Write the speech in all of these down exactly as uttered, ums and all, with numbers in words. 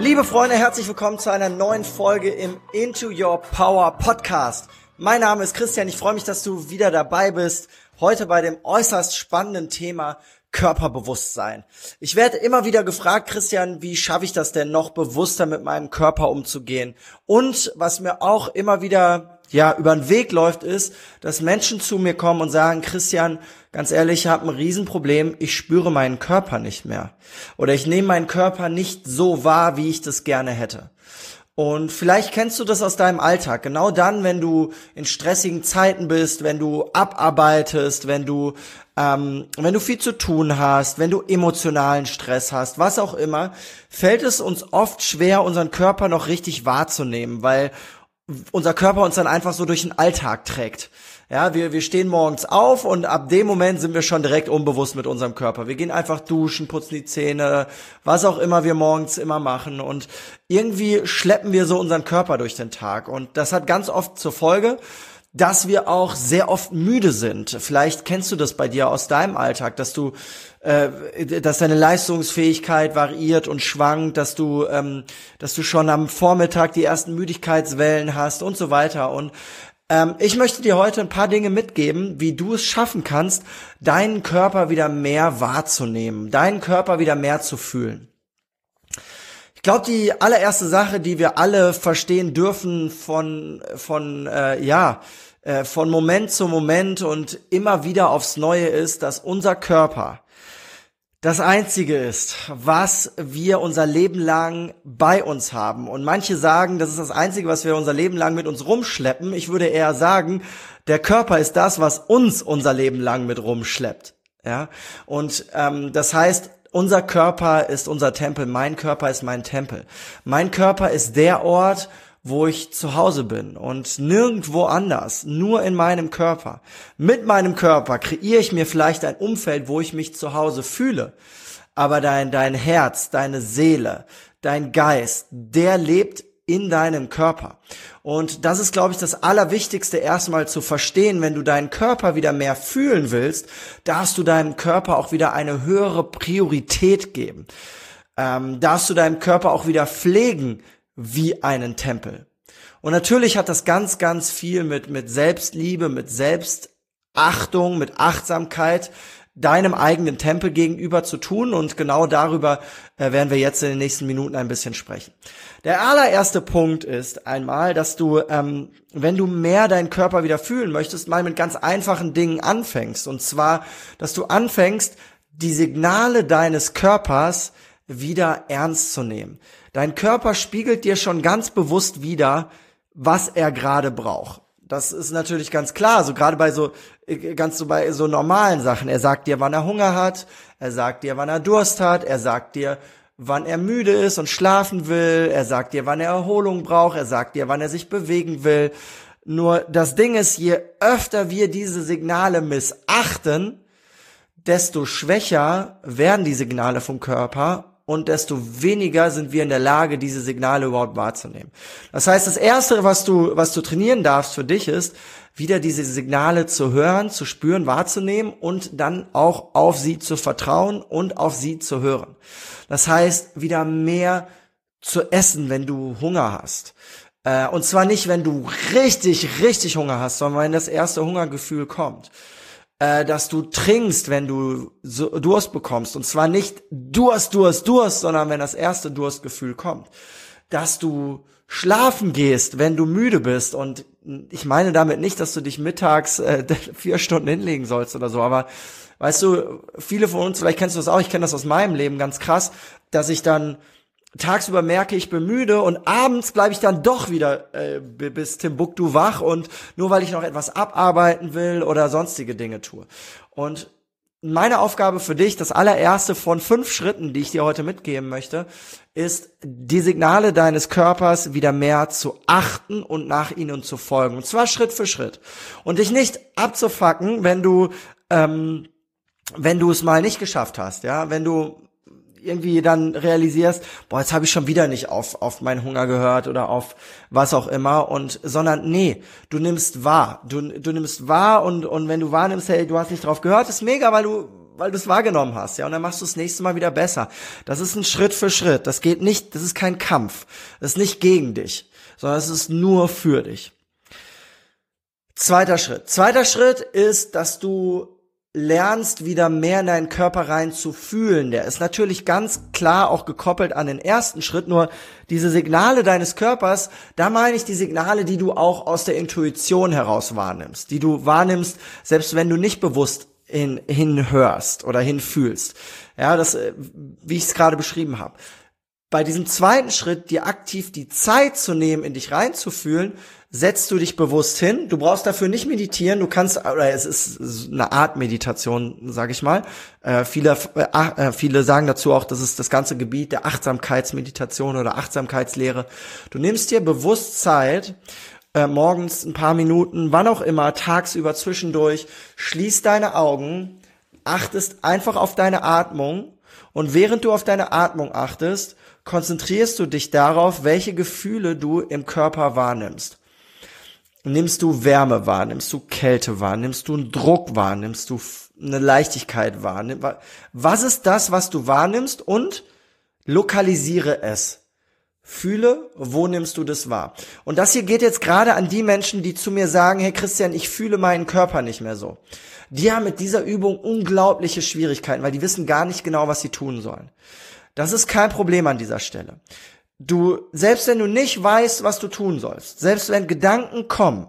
Liebe Freunde, herzlich willkommen zu einer neuen Folge im Into Your Power Podcast. Mein Name ist Christian, ich freue mich, dass du wieder dabei bist. Heute bei dem äußerst spannenden Thema Körperbewusstsein. Ich werde immer wieder gefragt, Christian, wie schaffe ich das denn noch bewusster mit meinem Körper umzugehen? Und was mir auch immer wieder ja über den Weg läuft, ist, dass Menschen zu mir kommen und sagen, Christian, ganz ehrlich, ich habe ein Riesenproblem, ich spüre meinen Körper nicht mehr. Oder ich nehme meinen Körper nicht so wahr, wie ich das gerne hätte. Und vielleicht kennst du das aus deinem Alltag. Genau dann, wenn du in stressigen Zeiten bist, wenn du abarbeitest, wenn du ähm, wenn du viel zu tun hast, wenn du emotionalen Stress hast, was auch immer, fällt es uns oft schwer, unseren Körper noch richtig wahrzunehmen, weil unser Körper uns dann einfach so durch den Alltag trägt. Ja, wir wir stehen morgens auf und ab dem Moment sind wir schon direkt unbewusst mit unserem Körper. Wir gehen einfach duschen, putzen die Zähne, was auch immer wir morgens immer machen und irgendwie schleppen wir so unseren Körper durch den Tag und das hat ganz oft zur Folge, dass wir auch sehr oft müde sind. Vielleicht kennst du das bei dir aus deinem Alltag, dass du, äh, dass deine Leistungsfähigkeit variiert und schwankt, dass du, ähm, dass du schon am Vormittag die ersten Müdigkeitswellen hast und so weiter. Und ähm, ich möchte dir heute ein paar Dinge mitgeben, wie du es schaffen kannst, deinen Körper wieder mehr wahrzunehmen, deinen Körper wieder mehr zu fühlen. Ich glaube, die allererste Sache, die wir alle verstehen dürfen von von äh, ja äh, von Moment zu Moment und immer wieder aufs Neue ist, dass unser Körper das Einzige ist, was wir unser Leben lang bei uns haben. Und manche sagen, das ist das Einzige, was wir unser Leben lang mit uns rumschleppen. Ich würde eher sagen, der Körper ist das, was uns unser Leben lang mit rumschleppt. Ja, und ähm, das heißt, unser Körper ist unser Tempel, mein Körper ist mein Tempel. Mein Körper ist der Ort, wo ich zu Hause bin und nirgendwo anders, nur in meinem Körper. Mit meinem Körper kreiere ich mir vielleicht ein Umfeld, wo ich mich zu Hause fühle. Aber dein, dein Herz, deine Seele, dein Geist, der lebt in deinem Körper. Und das ist, glaube ich, das Allerwichtigste erstmal zu verstehen. Wenn du deinen Körper wieder mehr fühlen willst, darfst du deinem Körper auch wieder eine höhere Priorität geben. Ähm, darfst du deinem Körper auch wieder pflegen wie einen Tempel. Und natürlich hat das ganz, ganz viel mit, mit Selbstliebe, mit Selbstachtung, mit Achtsamkeit deinem eigenen Tempel gegenüber zu tun und genau darüber äh, werden wir jetzt in den nächsten Minuten ein bisschen sprechen. Der allererste Punkt ist einmal, dass du, ähm, wenn du mehr deinen Körper wieder fühlen möchtest, mal mit ganz einfachen Dingen anfängst und zwar, dass du anfängst, die Signale deines Körpers wieder ernst zu nehmen. Dein Körper spiegelt dir schon ganz bewusst wider, was er gerade braucht. Das ist natürlich ganz klar, so gerade bei so ganz so bei so normalen Sachen. Er sagt dir, wann er Hunger hat, er sagt dir, wann er Durst hat, er sagt dir, wann er müde ist und schlafen will, er sagt dir, wann er Erholung braucht, er sagt dir, wann er sich bewegen will. Nur das Ding ist, je öfter wir diese Signale missachten, desto schwächer werden die Signale vom Körper und desto weniger sind wir in der Lage, diese Signale überhaupt wahrzunehmen. Das heißt, das Erste, was du, was du trainieren darfst für dich ist, wieder diese Signale zu hören, zu spüren, wahrzunehmen und dann auch auf sie zu vertrauen und auf sie zu hören. Das heißt, wieder mehr zu essen, wenn du Hunger hast. Äh, und zwar nicht, wenn du richtig, richtig Hunger hast, sondern wenn das erste Hungergefühl kommt. Dass du trinkst, wenn du Durst bekommst. Und zwar nicht Durst, Durst, Durst, sondern wenn das erste Durstgefühl kommt. Dass du schlafen gehst, wenn du müde bist. Und ich meine damit nicht, dass du dich mittags äh, vier Stunden hinlegen sollst oder so. Aber weißt du, viele von uns, vielleicht kennst du das auch, ich kenne das aus meinem Leben ganz krass, dass ich dann tagsüber merke, ich bin müde und abends bleibe ich dann doch wieder äh, bis Timbuktu wach und nur weil ich noch etwas abarbeiten will oder sonstige Dinge tue. Und meine Aufgabe für dich, das allererste von fünf Schritten, die ich dir heute mitgeben möchte, ist, die Signale deines Körpers wieder mehr zu achten und nach ihnen zu folgen. Und zwar Schritt für Schritt. Und dich nicht abzufacken, wenn du, ähm, wenn du es mal nicht geschafft hast, ja, wenn du irgendwie dann realisierst, boah, jetzt habe ich schon wieder nicht auf auf meinen Hunger gehört oder auf was auch immer und sondern nee, du nimmst wahr, du du nimmst wahr und und wenn du wahrnimmst, hey, du hast nicht drauf gehört, ist mega, weil du weil du es wahrgenommen hast, ja, und dann machst du das nächste Mal wieder besser. Das ist ein Schritt für Schritt. Das geht nicht, das ist kein Kampf. Das ist nicht gegen dich, sondern es ist nur für dich. Zweiter Schritt. Zweiter Schritt ist, dass du lernst, wieder mehr in deinen Körper rein zu fühlen. Der ist natürlich ganz klar auch gekoppelt an den ersten Schritt, nur diese Signale deines Körpers, da meine ich die Signale, die du auch aus der Intuition heraus wahrnimmst, die du wahrnimmst, selbst wenn du nicht bewusst hin, hinhörst oder hinfühlst. Ja, das, wie ich es gerade beschrieben habe. Bei diesem zweiten Schritt, dir aktiv die Zeit zu nehmen, in dich reinzufühlen, setzt du dich bewusst hin. Du brauchst dafür nicht meditieren. Du kannst, oder es ist eine Art Meditation, sage ich mal. Äh, viele, äh, viele sagen dazu auch, das ist das ganze Gebiet der Achtsamkeitsmeditation oder Achtsamkeitslehre. Du nimmst dir bewusst Zeit, äh, morgens ein paar Minuten, wann auch immer, tagsüber zwischendurch, schließt deine Augen, achtest einfach auf deine Atmung und während du auf deine Atmung achtest, konzentrierst du dich darauf, welche Gefühle du im Körper wahrnimmst. Nimmst du Wärme wahr, nimmst du Kälte wahr, nimmst du einen Druck wahr, nimmst du eine Leichtigkeit wahr. Was ist das, was du wahrnimmst, und lokalisiere es. Fühle, wo nimmst du das wahr? Und das hier geht jetzt gerade an die Menschen, die zu mir sagen, hey Christian, ich fühle meinen Körper nicht mehr so. Die haben mit dieser Übung unglaubliche Schwierigkeiten, weil die wissen gar nicht genau, was sie tun sollen. Das ist kein Problem an dieser Stelle. Du, selbst wenn du nicht weißt, was du tun sollst, selbst wenn Gedanken kommen,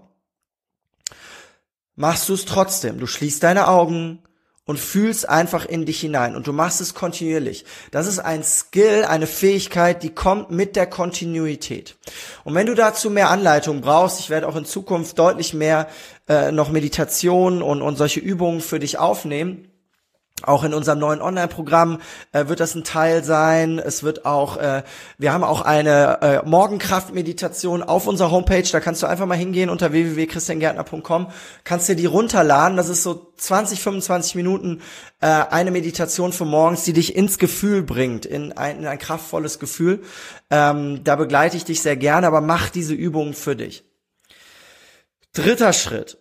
machst du es trotzdem. Du schließt deine Augen und fühlst einfach in dich hinein und du machst es kontinuierlich. Das ist ein Skill, eine Fähigkeit, die kommt mit der Kontinuität. Und wenn du dazu mehr Anleitung brauchst, ich werde auch in Zukunft deutlich mehr äh, noch Meditation und, und solche Übungen für dich aufnehmen. Auch in unserem neuen Online-Programm äh, wird das ein Teil sein. Es wird auch, äh, wir haben auch eine äh, Morgenkraft-Meditation auf unserer Homepage. Da kannst du einfach mal hingehen unter w w w punkt christian gärtner punkt com. Kannst dir die runterladen. Das ist so zwanzig, fünfundzwanzig Minuten äh, eine Meditation für morgens, die dich ins Gefühl bringt, in ein, in ein kraftvolles Gefühl. Ähm, da begleite ich dich sehr gerne, aber mach diese Übungen für dich. Dritter Schritt.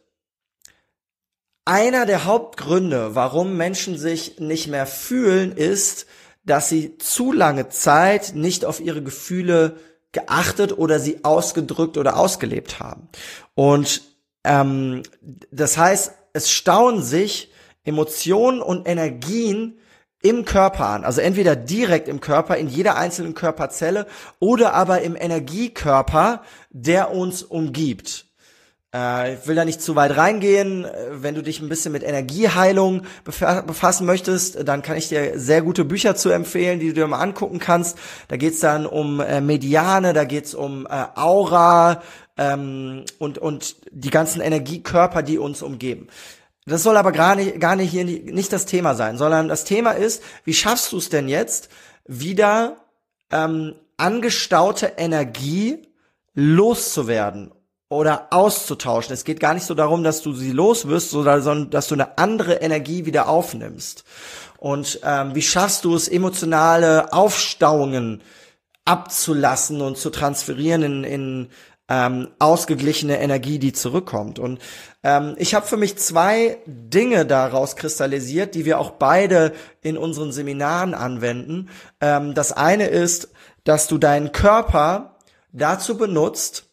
Einer der Hauptgründe, warum Menschen sich nicht mehr fühlen, ist, dass sie zu lange Zeit nicht auf ihre Gefühle geachtet oder sie ausgedrückt oder ausgelebt haben. Und ähm, das heißt, es stauen sich Emotionen und Energien im Körper an. Also entweder direkt im Körper, in jeder einzelnen Körperzelle, oder aber im Energiekörper, der uns umgibt. Ich will da nicht zu weit reingehen. Wenn du dich ein bisschen mit Energieheilung befassen möchtest, dann kann ich dir sehr gute Bücher zu empfehlen, die du dir mal angucken kannst. Da geht's dann um Mediane, da geht's um Aura ähm, und und die ganzen Energiekörper, die uns umgeben. Das soll aber gar nicht, gar nicht hier nicht das Thema sein, sondern das Thema ist, wie schaffst du es denn jetzt, wieder ähm, angestaute Energie loszuwerden oder auszutauschen. Es geht gar nicht so darum, dass du sie loswirst, sondern dass du eine andere Energie wieder aufnimmst. Und ähm, wie schaffst du es, emotionale Aufstauungen abzulassen und zu transferieren in, in ähm, ausgeglichene Energie, die zurückkommt? Und ähm, ich habe für mich zwei Dinge daraus kristallisiert, die wir auch beide in unseren Seminaren anwenden. Ähm, das eine ist, dass du deinen Körper dazu benutzt,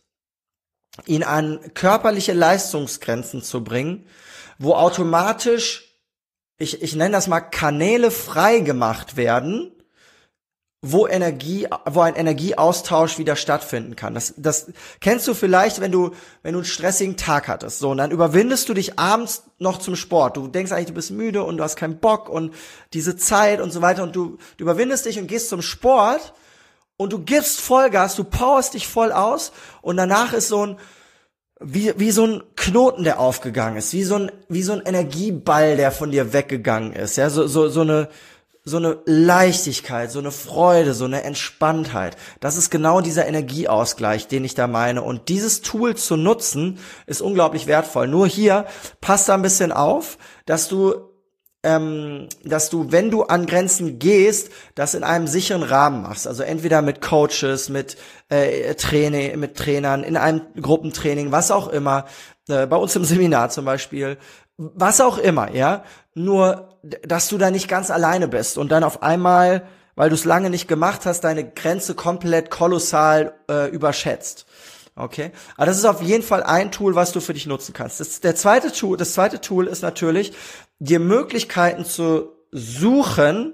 ihn an körperliche Leistungsgrenzen zu bringen, wo automatisch, ich, ich nenne das mal, Kanäle frei gemacht werden, wo Energie, wo ein Energieaustausch wieder stattfinden kann. Das, das kennst du vielleicht, wenn du, wenn du einen stressigen Tag hattest. So, und dann überwindest du dich abends noch zum Sport. Du denkst eigentlich, du bist müde und du hast keinen Bock und diese Zeit und so weiter, und du, du überwindest dich und gehst zum Sport. Und du gibst Vollgas, du powerst dich voll aus, und danach ist so ein, wie, wie so ein Knoten, der aufgegangen ist, wie so ein, wie so ein Energieball, der von dir weggegangen ist, ja, so, so, so eine, so eine Leichtigkeit, so eine Freude, so eine Entspanntheit. Das ist genau dieser Energieausgleich, den ich da meine. Und dieses Tool zu nutzen, ist unglaublich wertvoll. Nur hier, passt da ein bisschen auf, dass du Ähm, dass du, wenn du an Grenzen gehst, das in einem sicheren Rahmen machst. Also entweder mit Coaches, mit äh, Training, mit Trainern, in einem Gruppentraining, was auch immer. Äh, bei uns im Seminar zum Beispiel. was auch immer, ja, nur, dass du da nicht ganz alleine bist und dann auf einmal, weil du es lange nicht gemacht hast, deine Grenze komplett kolossal äh, überschätzt. Okay, aber das ist auf jeden Fall ein Tool, was du für dich nutzen kannst. Das, der zweite Tool, das zweite Tool ist natürlich, dir Möglichkeiten zu suchen,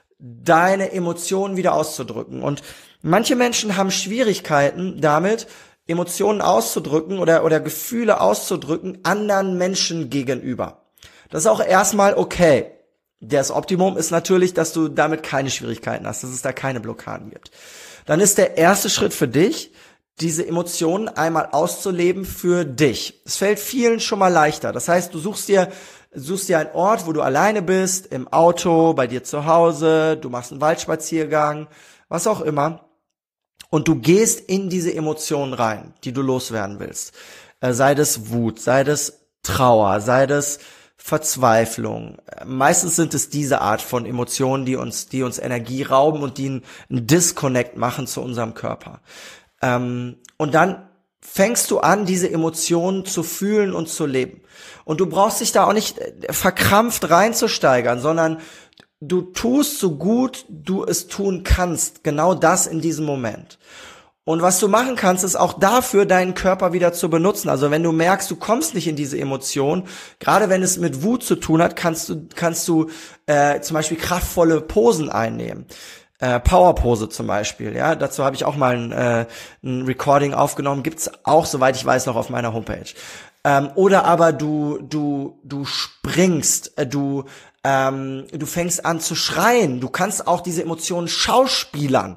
deine Emotionen wieder auszudrücken. Und manche Menschen haben Schwierigkeiten damit, Emotionen auszudrücken oder, oder Gefühle auszudrücken anderen Menschen gegenüber. Das ist auch erstmal okay. Das Optimum ist natürlich, dass du damit keine Schwierigkeiten hast, dass es da keine Blockaden gibt. Dann ist der erste Schritt für dich, diese Emotionen einmal auszuleben für dich. Es fällt vielen schon mal leichter. Das heißt, du suchst dir, suchst dir einen Ort, wo du alleine bist, im Auto, bei dir zu Hause, du machst einen Waldspaziergang, was auch immer. Und du gehst in diese Emotionen rein, die du loswerden willst. Äh, sei das Wut, sei das Trauer, sei das Verzweiflung. Äh, meistens sind es diese Art von Emotionen, die uns, die uns Energie rauben und die einen, einen Disconnect machen zu unserem Körper. Ähm, und dann fängst du an, diese Emotionen zu fühlen und zu leben. Und du brauchst dich da auch nicht verkrampft reinzusteigern, sondern du tust so gut du es tun kannst, genau das in diesem Moment. Und was du machen kannst, ist auch dafür, deinen Körper wieder zu benutzen. Also wenn du merkst, du kommst nicht in diese Emotion, gerade wenn es mit Wut zu tun hat, kannst du kannst du äh, zum Beispiel kraftvolle Posen einnehmen. Äh, Powerpose zum Beispiel, ja, dazu habe ich auch mal ein, äh, ein Recording aufgenommen, gibt's auch, soweit ich weiß, noch auf meiner Homepage. Ähm, oder aber du du du springst, äh, du ähm, du fängst an zu schreien, du kannst auch diese Emotionen schauspielern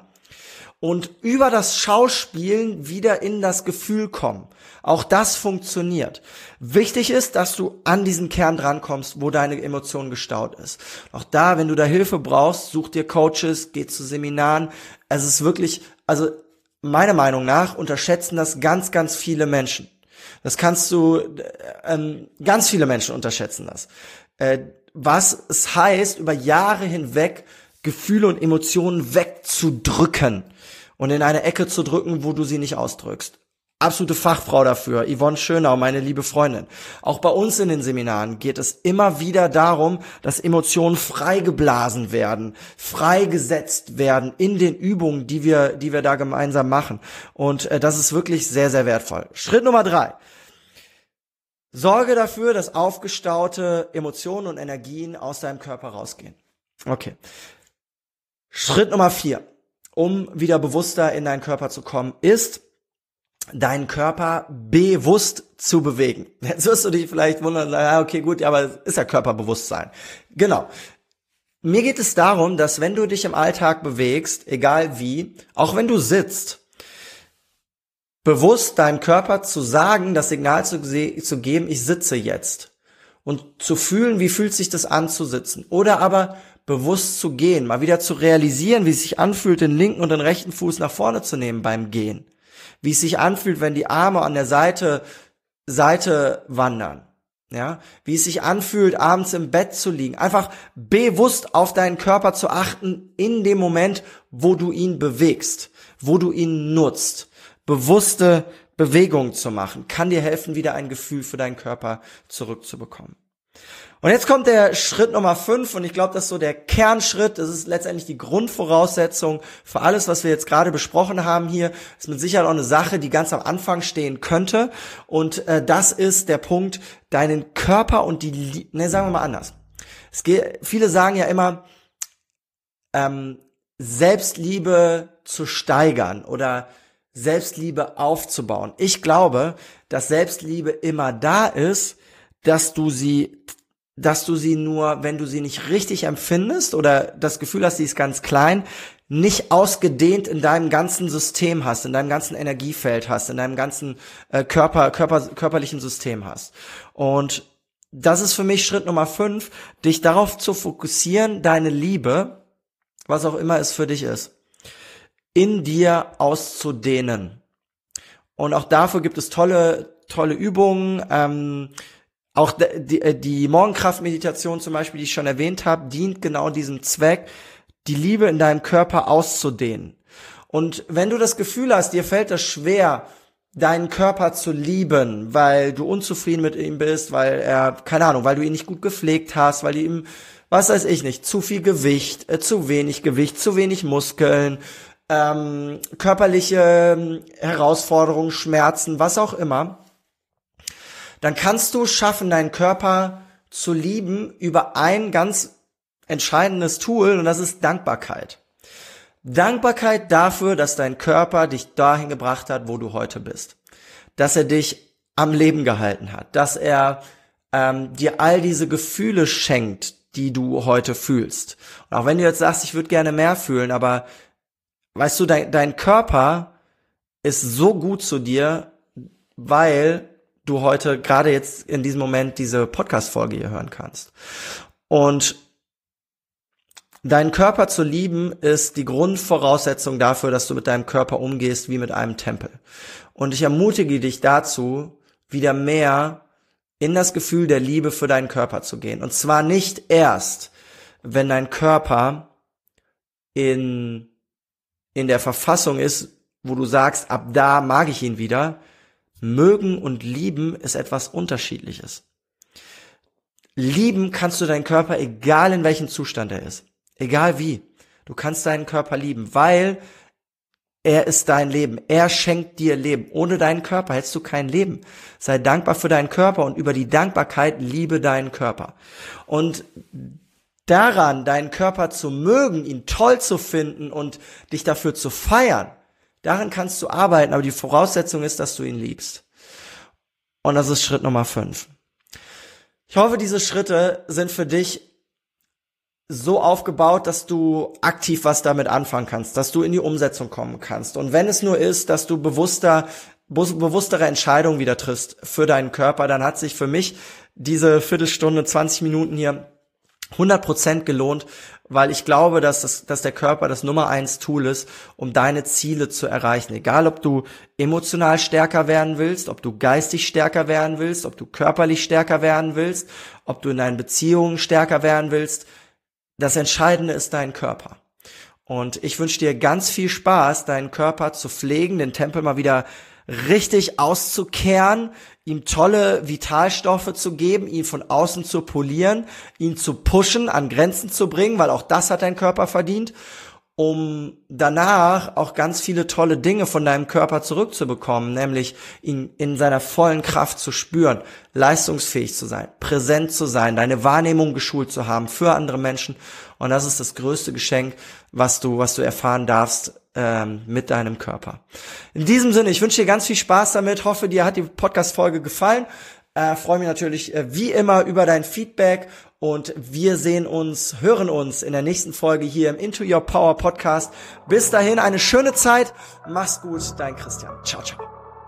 und über das Schauspielen wieder in das Gefühl kommen. Auch das funktioniert. Wichtig ist, dass du an diesen Kern drankommst, wo deine Emotion gestaut ist. Auch da, wenn du da Hilfe brauchst, such dir Coaches, geh zu Seminaren. Es ist wirklich, also meiner Meinung nach unterschätzen das ganz, ganz viele Menschen. Das kannst du, ähm, ganz viele Menschen unterschätzen das. Äh, was es heißt, über Jahre hinweg Gefühle und Emotionen wegzudrücken und in eine Ecke zu drücken, wo du sie nicht ausdrückst. Absolute Fachfrau dafür, Yvonne Schönau, meine liebe Freundin. Auch bei uns in den Seminaren geht es immer wieder darum, dass Emotionen freigeblasen werden, freigesetzt werden in den Übungen, die wir, die wir da gemeinsam machen. Und äh, das ist wirklich sehr, sehr wertvoll. Schritt Nummer drei. Sorge dafür, dass aufgestaute Emotionen und Energien aus deinem Körper rausgehen. Okay. Schritt Nummer vier, um wieder bewusster in deinen Körper zu kommen, ist, deinen Körper bewusst zu bewegen. Jetzt wirst du dich vielleicht wundern, ja, okay, gut, ja, aber es ist ja Körperbewusstsein. Genau. Mir geht es darum, dass wenn du dich im Alltag bewegst, egal wie, auch wenn du sitzt, bewusst deinem Körper zu sagen, das Signal zu, zu geben, ich sitze jetzt. Und zu fühlen, wie fühlt sich das an zu sitzen. Oder aber bewusst zu gehen, mal wieder zu realisieren, wie es sich anfühlt, den linken und den rechten Fuß nach vorne zu nehmen beim Gehen. Wie es sich anfühlt, wenn die Arme an der Seite, Seite wandern. Ja, wie es sich anfühlt, abends im Bett zu liegen. Einfach bewusst auf deinen Körper zu achten in dem Moment, wo du ihn bewegst, wo du ihn nutzt. Bewusste Bewegungen zu machen, kann dir helfen, wieder ein Gefühl für deinen Körper zurückzubekommen. Und jetzt kommt der Schritt Nummer fünf und ich glaube, das ist so der Kernschritt. Das ist letztendlich die Grundvoraussetzung für alles, was wir jetzt gerade besprochen haben hier. Das ist mit Sicherheit auch eine Sache, die ganz am Anfang stehen könnte. Und äh, das ist der Punkt, deinen Körper und die, ne, sagen wir mal anders. Es geht, viele sagen ja immer, ähm, Selbstliebe zu steigern oder Selbstliebe aufzubauen. Ich glaube, dass Selbstliebe immer da ist, dass du sie dass du sie nur, wenn du sie nicht richtig empfindest oder das Gefühl hast, sie ist ganz klein, nicht ausgedehnt in deinem ganzen System hast, in deinem ganzen Energiefeld hast, in deinem ganzen äh, Körper, Körper, körperlichen System hast. Und das ist für mich Schritt Nummer fünf, dich darauf zu fokussieren, deine Liebe, was auch immer es für dich ist, in dir auszudehnen. Und auch dafür gibt es tolle, tolle Übungen, ähm, Auch die, die Morgenkraftmeditation zum Beispiel, die ich schon erwähnt habe, dient genau diesem Zweck, die Liebe in deinem Körper auszudehnen. Und wenn du das Gefühl hast, dir fällt das schwer, deinen Körper zu lieben, weil du unzufrieden mit ihm bist, weil er, keine Ahnung, weil du ihn nicht gut gepflegt hast, weil du ihm, was weiß ich nicht, zu viel Gewicht, äh, zu wenig Gewicht, zu wenig Muskeln, ähm, körperliche Herausforderungen, Schmerzen, was auch immer, dann kannst du schaffen, deinen Körper zu lieben über ein ganz entscheidendes Tool, und das ist Dankbarkeit. Dankbarkeit dafür, dass dein Körper dich dahin gebracht hat, wo du heute bist. Dass er dich am Leben gehalten hat. Dass er ähm, dir all diese Gefühle schenkt, die du heute fühlst. Und auch wenn du jetzt sagst, ich würde gerne mehr fühlen, aber weißt du, dein, dein Körper ist so gut zu dir, weil du heute gerade jetzt in diesem Moment diese Podcast-Folge hier hören kannst. Und deinen Körper zu lieben ist die Grundvoraussetzung dafür, dass du mit deinem Körper umgehst wie mit einem Tempel. Und ich ermutige dich dazu, wieder mehr in das Gefühl der Liebe für deinen Körper zu gehen. Und zwar nicht erst, wenn dein Körper in, in der Verfassung ist, wo du sagst, ab da mag ich ihn wieder. Mögen und lieben ist etwas Unterschiedliches. Lieben kannst du deinen Körper, egal in welchem Zustand er ist. Egal wie. Du kannst deinen Körper lieben, weil er ist dein Leben. Er schenkt dir Leben. Ohne deinen Körper hättest du kein Leben. Sei dankbar für deinen Körper und über die Dankbarkeit liebe deinen Körper. Und daran, deinen Körper zu mögen, ihn toll zu finden und dich dafür zu feiern, daran kannst du arbeiten, aber die Voraussetzung ist, dass du ihn liebst. Und das ist Schritt Nummer fünf. Ich hoffe, diese Schritte sind für dich so aufgebaut, dass du aktiv was damit anfangen kannst, dass du in die Umsetzung kommen kannst. Und wenn es nur ist, dass du bewusster, bewusstere Entscheidungen wieder triffst für deinen Körper, dann hat sich für mich diese Viertelstunde, zwanzig Minuten hier hundert Prozent gelohnt, weil ich glaube, dass, das, dass der Körper das Nummer eins Tool ist, um deine Ziele zu erreichen. Egal, ob du emotional stärker werden willst, ob du geistig stärker werden willst, ob du körperlich stärker werden willst, ob du in deinen Beziehungen stärker werden willst. Das Entscheidende ist dein Körper. Und ich wünsche dir ganz viel Spaß, deinen Körper zu pflegen, den Tempel mal wieder richtig auszukehren, ihm tolle Vitalstoffe zu geben, ihn von außen zu polieren, ihn zu pushen, an Grenzen zu bringen, weil auch das hat dein Körper verdient, um danach auch ganz viele tolle Dinge von deinem Körper zurückzubekommen, nämlich ihn in seiner vollen Kraft zu spüren, leistungsfähig zu sein, präsent zu sein, deine Wahrnehmung geschult zu haben für andere Menschen. Und das ist das größte Geschenk, was du, was du erfahren darfst ähm, mit deinem Körper. In diesem Sinne, ich wünsche dir ganz viel Spaß damit, hoffe, dir hat die Podcast-Folge gefallen. Äh, freue mich natürlich äh, wie immer über dein Feedback und wir sehen uns, hören uns in der nächsten Folge hier im Into Your Power Podcast. Bis dahin eine schöne Zeit. Mach's gut, dein Christian. Ciao, ciao.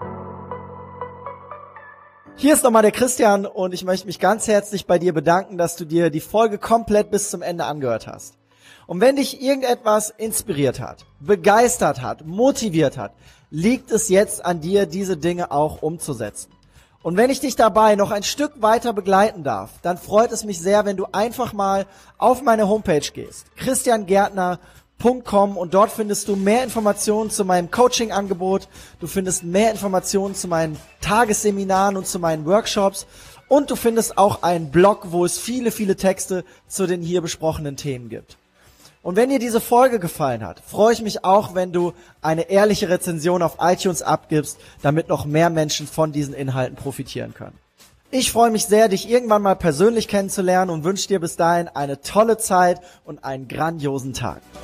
Hier ist nochmal der Christian und ich möchte mich ganz herzlich bei dir bedanken, dass du dir die Folge komplett bis zum Ende angehört hast. Und wenn dich irgendetwas inspiriert hat, begeistert hat, motiviert hat, liegt es jetzt an dir, diese Dinge auch umzusetzen. Und wenn ich dich dabei noch ein Stück weiter begleiten darf, dann freut es mich sehr, wenn du einfach mal auf meine Homepage gehst, christian gärtner punkt com, und dort findest du mehr Informationen zu meinem Coaching-Angebot, du findest mehr Informationen zu meinen Tagesseminaren und zu meinen Workshops und du findest auch einen Blog, wo es viele, viele Texte zu den hier besprochenen Themen gibt. Und wenn dir diese Folge gefallen hat, freue ich mich auch, wenn du eine ehrliche Rezension auf iTunes abgibst, damit noch mehr Menschen von diesen Inhalten profitieren können. Ich freue mich sehr, dich irgendwann mal persönlich kennenzulernen und wünsche dir bis dahin eine tolle Zeit und einen grandiosen Tag.